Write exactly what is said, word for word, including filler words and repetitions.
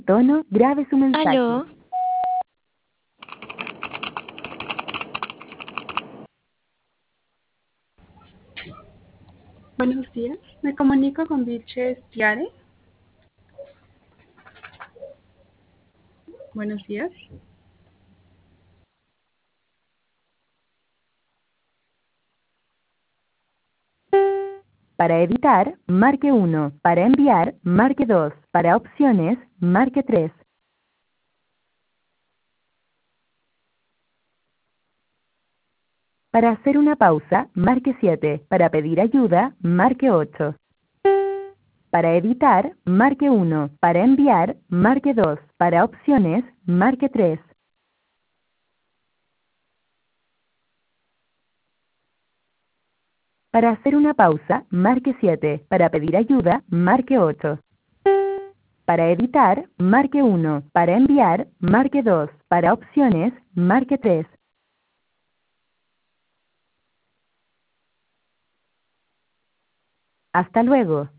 tono, grabe su mensaje. Aló, Buenos días, me comunico con Vilches Tiare. Buenos días. Para editar, marque uno. Para enviar, marque dos. Para opciones, marque tres. Para hacer una pausa, marque siete. Para pedir ayuda, marque ocho. Para editar, marque uno. Para enviar, marque dos. Para opciones, marque tres. Para hacer una pausa, marque siete. Para pedir ayuda, marque ocho. Para editar, marque uno. Para enviar, marque dos. Para opciones, marque tres. Hasta luego.